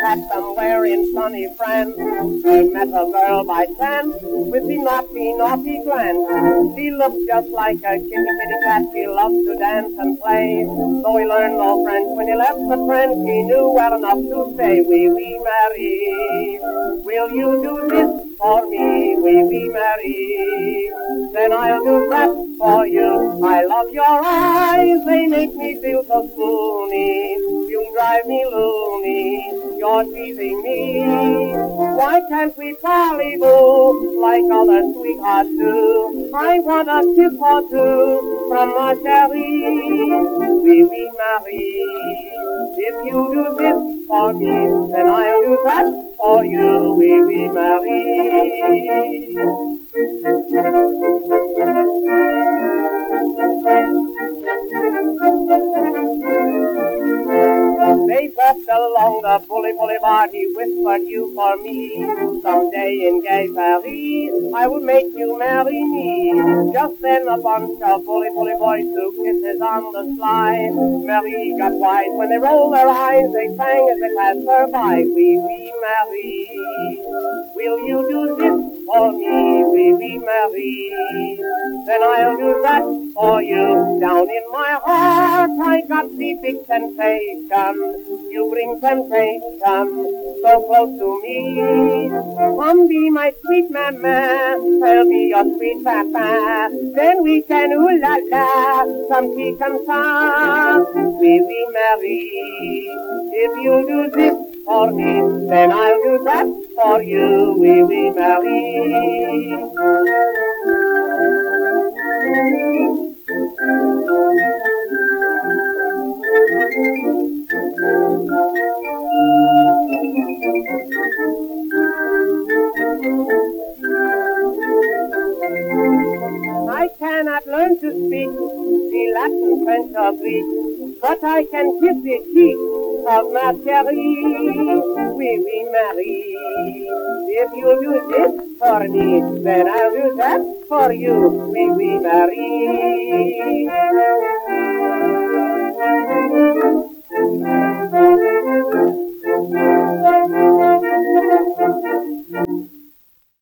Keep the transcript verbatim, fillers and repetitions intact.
that somewhere in sunny France I met a girl by chance with the naughty, naughty glance. She looked just like a kitty, kitty cat. She loved to dance and play. Though he learned no French when he left the French, he knew well enough to say, "Oui, oui, Marie, will you do this for me? Oui, oui, Marie, then I'll do that for you. I love your eyes, they make me feel so spoony. You drive me loony, you're teasing me. Why can't we parley-boo like other sweethearts do? I want a kiss or two from ma chérie. Oui, oui, Marie, if you do this for me, then I'll do that for you. Oui, oui, Marie. They walked along the bully boulevard, he whispered, "You for me. Someday in gay Paris, I will make you marry me." Just then a bunch of bully bully boys threw kisses on the sly. Marie got wise when they rolled their eyes, they sang as they passed her by. "Oui, oui, Marie, will you do this for me? Oui, oui, Marie, then I'll do that for you." Down in my heart I got the big sensation. You bring temptation so close to me. Come be my sweet mama, I'll be your sweet papa. Then we can ooh la la, some tea, some sa. Oui, oui, Marie, if you do this for me, then I'll do that for you. Oui, oui, Marie. I cannot learn to speak the Latin, French, or Greek, but I can kiss the cheek of ma chérie. Oui, oui, Marie, if you do this for me, then I'll do that for you. Oui, oui, Marie.